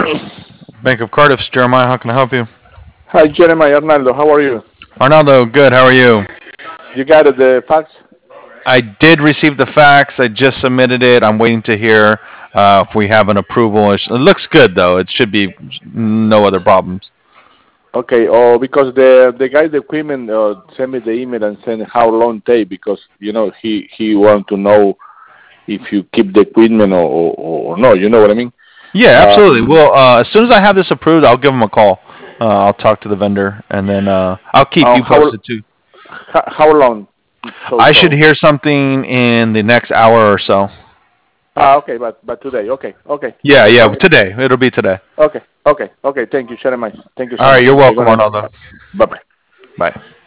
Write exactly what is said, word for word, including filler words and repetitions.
Bank of Cardiff's Jeremiah. How can I help you? Hi, Jeremiah Arnaldo. How are you? Arnaldo, good. How are you? You got it, the fax? I did receive the fax. I just submitted it. I'm waiting to hear uh, if we have an approval. It sh- it looks good though. It should be no other problems. Okay. Oh, because the the guy, the equipment, uh, sent me the email and said how long take because you know he he want to know if you keep the equipment or or, or no. You know what I mean? Yeah, absolutely. Um. Well, uh, as soon as I have this approved, I'll give them a call. Uh, I'll talk to the vendor, and then uh, I'll keep Uh, you how posted too. how how long? So I should so. hear something in the next hour or so. Ah, okay. But but today. Okay. Okay. Yeah, Okay. yeah, Thank you. today. It'll be today. Okay. Okay. Okay. Thank you, Jeremiah. Thank you so All right, much. you're I welcome, gonna. Arnaldo. Bye bye. Bye.